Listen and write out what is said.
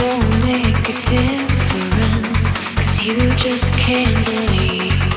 don't make a difference, 'cause you just can't believe.